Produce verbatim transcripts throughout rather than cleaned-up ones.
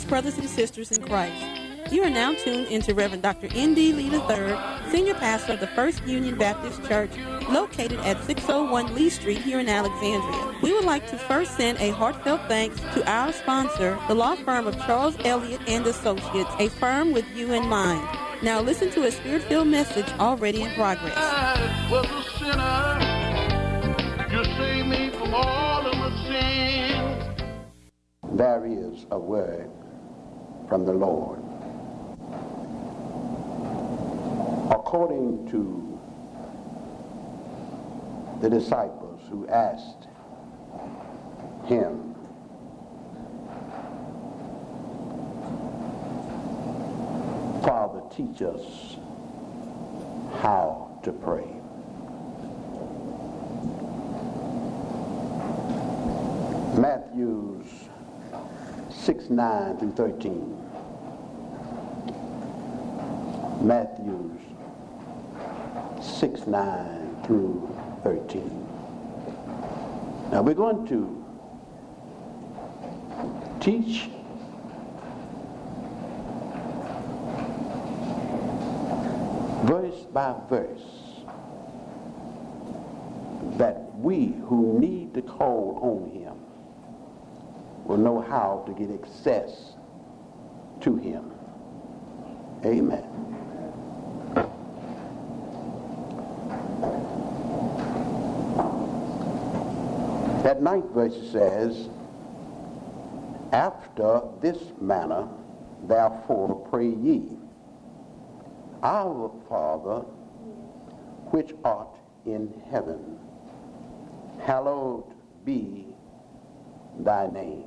brothers and sisters in Christ. You are now tuned into Reverend Doctor N D Lee the third, Senior Pastor of the First Union Baptist Church, located at six oh one Lee Street here in Alexandria. We would like to first send a heartfelt thanks to our sponsor, the law firm of Charles Elliott and Associates, a firm with you in mind. Now listen to a spirit-filled message already in progress. I was a sinner. You saved me from all of my sins. There is a word from the Lord. According to the disciples who asked him, Father, teach us how to pray. Matthew six, nine through thirteen. Matthew six, nine through thirteen. Now we're going to teach verse by verse that we who need to call on him will know how to get access to him. Amen. That ninth verse says, after this manner, therefore pray ye, our Father, which art in heaven, hallowed be thy name.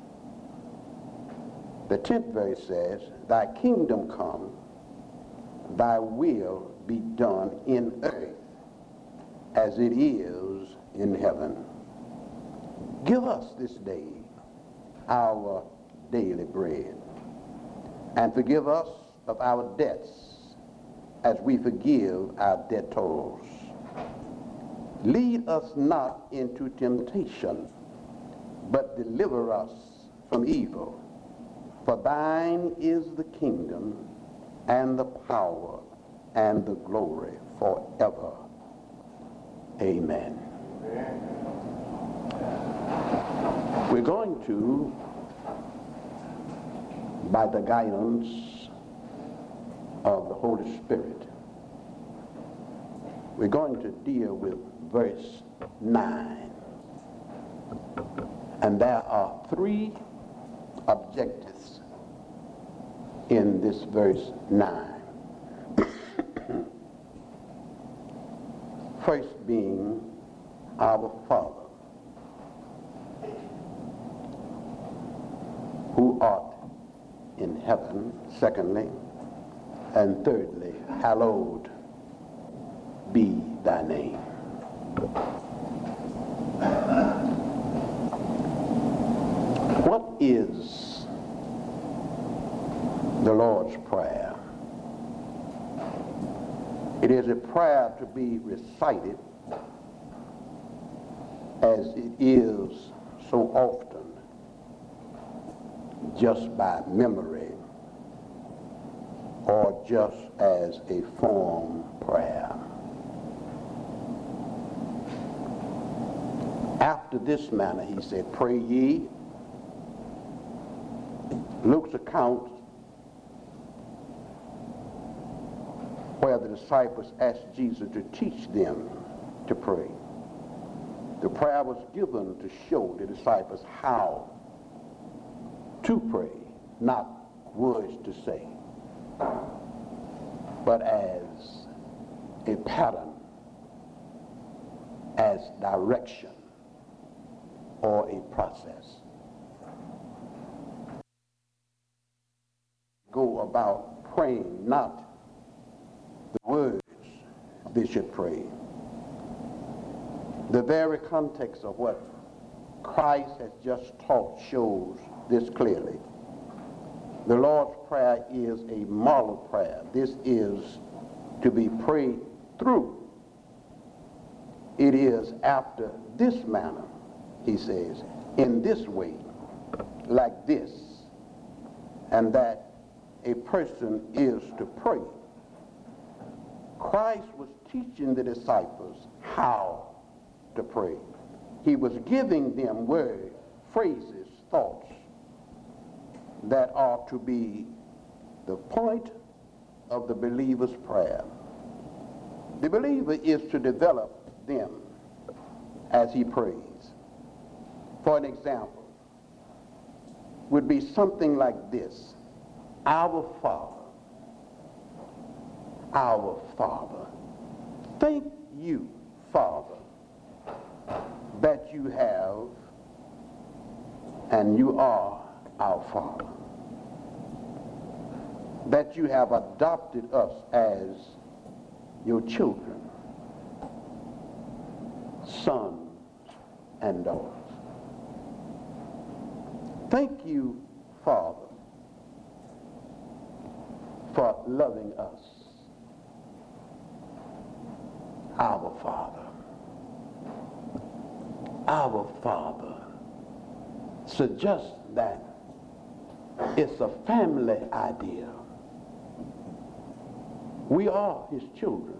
The tenth verse says, thy kingdom come, thy will be done in earth as it is in heaven. Give us this day our daily bread, and forgive us of our debts as we forgive our debtors. Lead us not into temptation, but deliver us from evil. For thine is the kingdom, and the power, and the glory forever. Amen. Amen. We're going to, by the guidance of the Holy Spirit, we're going to deal with verse nine. And there are three objectives in this verse nine. First being our Father, who art in heaven, secondly, and thirdly, hallowed be thy name. What is the Lord's Prayer? It is a prayer to be recited as it is so often just by memory or just as a form prayer. After this manner, he said, pray ye. Luke's account, where the disciples asked Jesus to teach them to pray. The prayer was given to show the disciples how to pray, not words to say, but as a pattern, as direction, or a process. Go about praying, not the words they should pray. The very context of what Christ has just taught shows this clearly. The Lord's Prayer is a model prayer. This is to be prayed through. It is after this manner, he says, in this way, like this, and that a person is to pray. Christ was teaching the disciples how to pray. He was giving them words, phrases, thoughts that are to be the point of the believer's prayer. The believer is to develop them as he prays. For an example, would be something like this: Our Father, our Father. Thank you, Father, that you have and you are our Father, that you have adopted us as your children, sons and daughters. Thank you, Father, for loving us, our Father. Our Father suggests that it's a family idea. We are his children,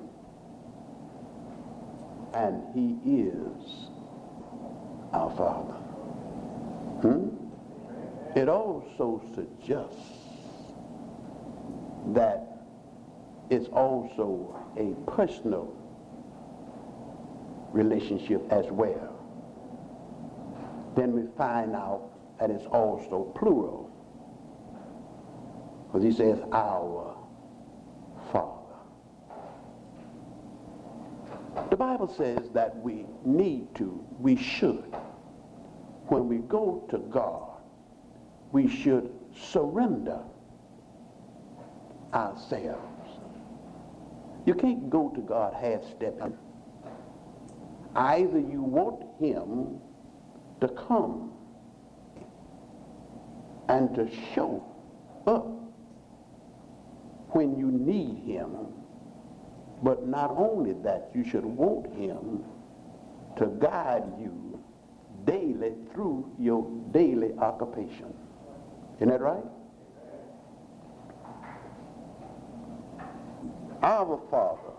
and he is our Father. Hmm? It also suggests that it's also a personal relationship as well. Then we find out that it's also plural, because he says our Father. The Bible says that we need to, we should, when we go to God, we should surrender ourselves. You can't go to God half-stepping. Either you want him to come and to show up when you need him, but not only that, you should want him to guide you daily through your daily occupation. Isn't that right? Our Father,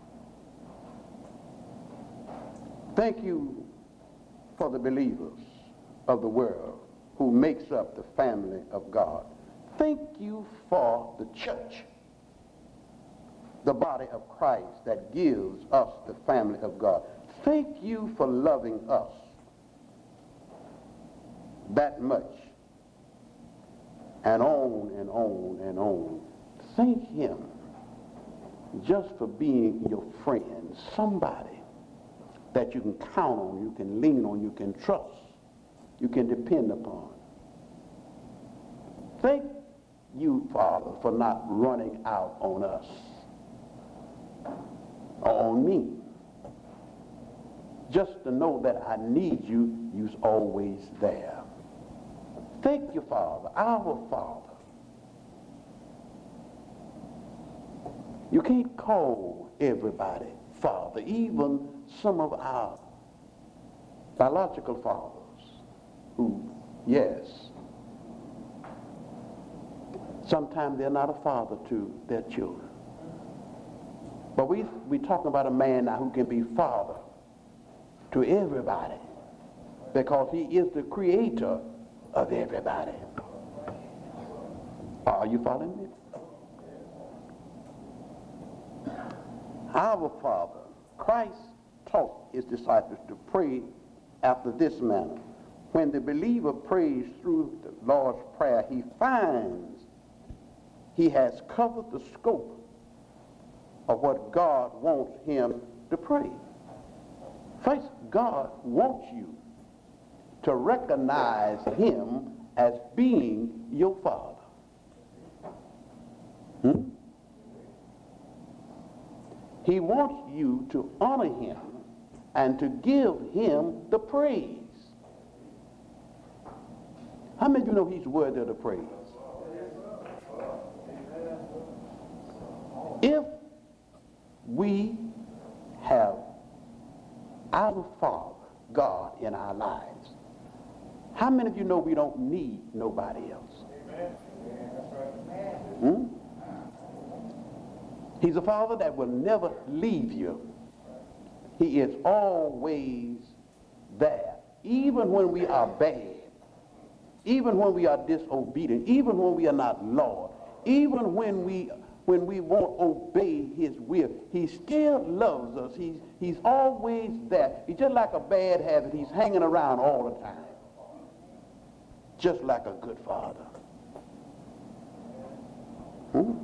thank you for the believers of the world who makes up the family of God. Thank you for the church, the body of Christ that gives us the family of God. Thank you for loving us that much, and on and on and on. Thank him just for being your friend, somebody that you can count on, you can lean on, you can trust, you can depend upon. Thank you, Father, for not running out on us or on me. Just to know that I need you, you're always there. Thank you, Father, our Father. You can't call everybody Father, even some of our biological fathers who, yes, sometimes they're not a father to their children. But we, we're talking about a man now who can be father to everybody because he is the creator of everybody. Are you following me? Our Father, Christ taught his disciples to pray after this manner. When the believer prays through the Lord's Prayer, he finds he has covered the scope of what God wants him to pray. First, God wants you to recognize him as being your Father. Hmm? He wants you to honor him and to give him the praise. How many of you know he's worthy of the praise? If we have our Father, God, in our lives, how many of you know we don't need nobody else? He's a Father that will never leave you. He is always there, even when we are bad, even when we are disobedient, even when we are not loyal, even when we when we won't obey his will. He still loves us. He's, he's always there. He's just like a bad habit. He's hanging around all the time, just like a good father. Hmm?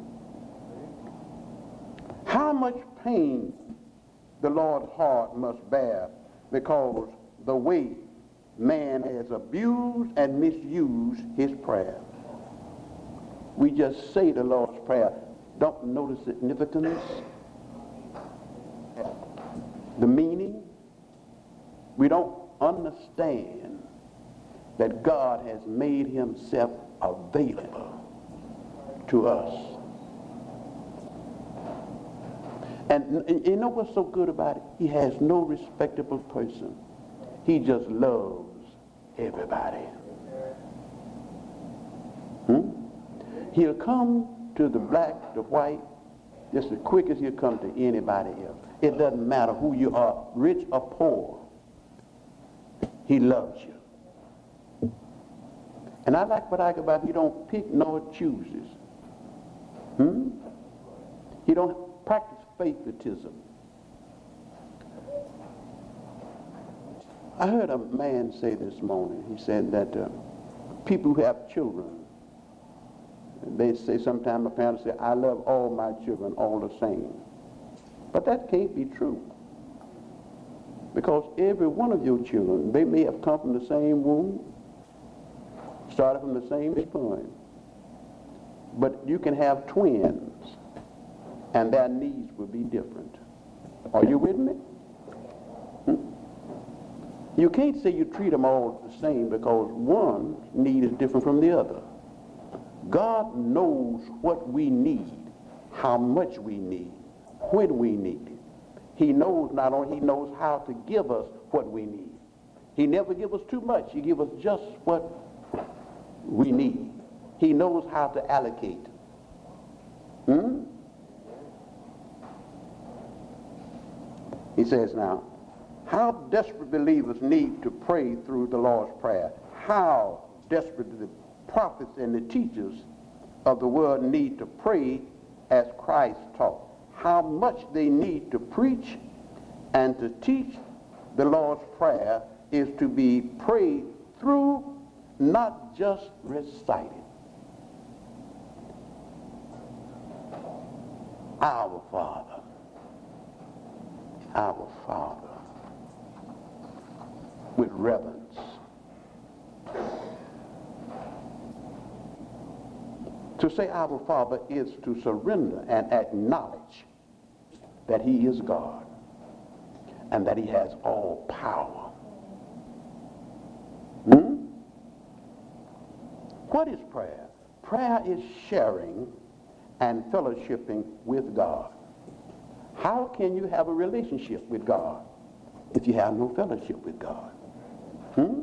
How much pain the Lord's heart must bear because the way man has abused and misused his prayer. We just say the Lord's Prayer, don't know the significance, the meaning. We don't understand that God has made himself available to us. And, and you know what's so good about it? He has no respectable person. He just loves everybody. Hmm? He'll come to the black, the white, just as quick as he'll come to anybody else. It doesn't matter who you are, rich or poor. He loves you. And I like what I like about him. He don't pick nor chooses. Hmm? He don't practice favoritism. I heard a man say this morning, he said that uh, people who have children, they say sometimes a parent say, I love all my children all the same. But that can't be true. Because every one of your children, they may have come from the same womb, started from the same spine. But you can have twins, and their needs will be different. Are you with me? Hmm? You can't say you treat them all the same because one need is different from the other. God knows what we need, how much we need, when we need it. He knows not only, he knows how to give us what we need. He never gives us too much. He gives us just what we need. He knows how to allocate. Hmm? He says now, how desperate believers need to pray through the Lord's Prayer. How desperate the prophets and the teachers of the word need to pray as Christ taught. How much they need to preach and to teach the Lord's Prayer is to be prayed through, not just recited. Our Father, our Father, with reverence. To say our Father is to surrender and acknowledge that he is God and that he has all power. Hmm? What is prayer? Prayer is sharing and fellowshipping with God. How can you have a relationship with God if you have no fellowship with God? Hmm?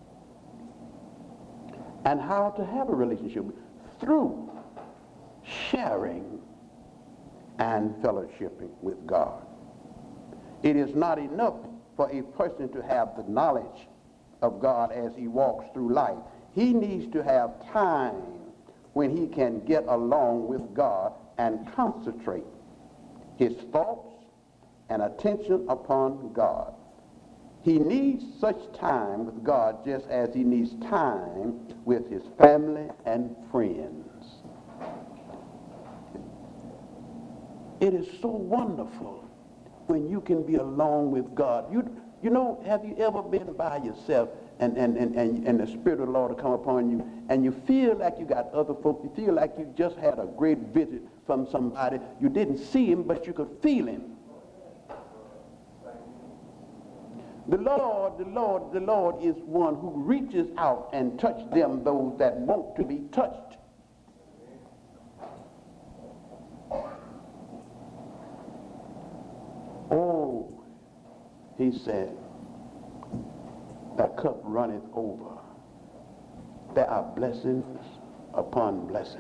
And how to have a relationship with through sharing and fellowshipping with God. It is not enough for a person to have the knowledge of God as he walks through life. He needs to have time when he can get along with God and concentrate his thoughts and attention upon God. He needs such time with God just as he needs time with his family and friends. It is so wonderful when you can be alone with God. You, you know, have you ever been by yourself and, and, and, and, and the Spirit of the Lord will come upon you and you feel like you got other folk, you feel like you just had a great visit from somebody. You didn't see him, but you could feel him. The Lord, the Lord, the Lord is one who reaches out and touches them, those that want to be touched. Oh, he said, that cup runneth over. There are blessings upon blessings.